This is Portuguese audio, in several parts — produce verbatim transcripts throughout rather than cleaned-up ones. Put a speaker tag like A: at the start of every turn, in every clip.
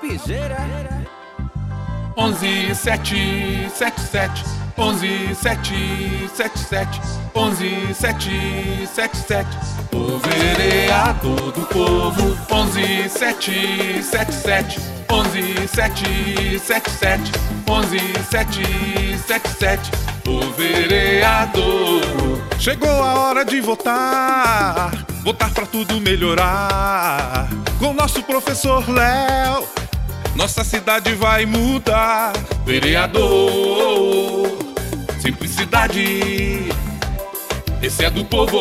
A: Topzera.
B: onze sete sete sete onze sete sete sete onze sete sete sete. O vereador do povo. onze sete sete sete onze sete sete sete onze sete sete sete. O vereador. Chegou a hora de votar, votar pra tudo melhorar. Com nosso professor Léo, nossa cidade vai mudar. Vereador, simplicidade, esse é do povo.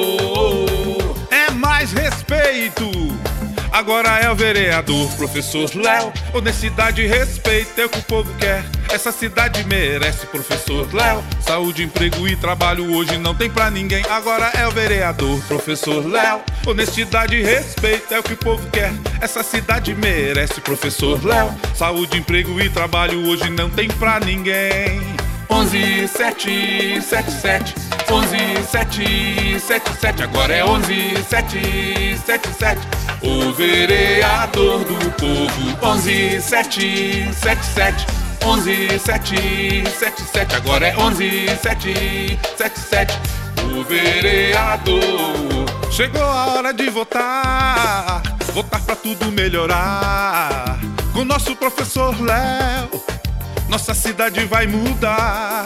B: É mais respeito, agora é o vereador professor Léo. Honestidade e respeito é o que o povo quer. Essa cidade merece professor Léo. Saúde, emprego e trabalho hoje não tem pra ninguém. Agora é o vereador professor Léo. Honestidade e respeito é o que o povo quer. Essa cidade merece professor Léo. Saúde, emprego e trabalho hoje não tem pra ninguém. onze sete sete sete onze sete sete sete. Agora é onze sete sete sete. O vereador do povo. onze sete sete sete onze sete sete sete. Agora é onze sete sete sete. O vereador. Chegou a hora de votar, votar pra tudo melhorar. Com nosso professor Léo, nossa cidade vai mudar.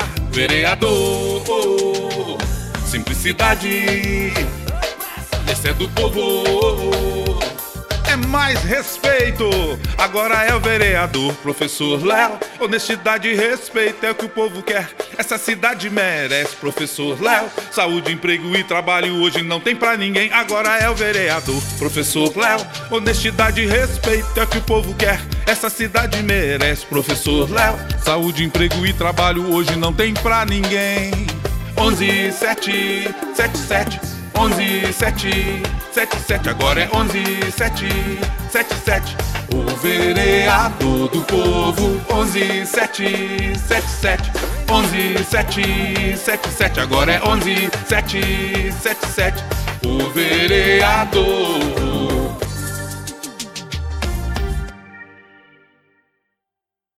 B: Vereador, simplicidade, esse é do povo. É mais respeito, agora é o vereador professor Léo. Honestidade e respeito é o que o povo quer. Essa cidade merece professor Léo. Saúde, emprego e trabalho hoje não tem pra ninguém. Agora é o vereador professor Léo. Honestidade e respeito é o que o povo quer. Essa cidade merece professor Léo. Saúde, emprego e trabalho hoje não tem pra ninguém. onze sete sete sete onze sete sete sete. Agora é onze sete sete sete. O vereador do povo. onze sete sete sete onze sete sete sete. Agora é onze sete sete sete. O vereador.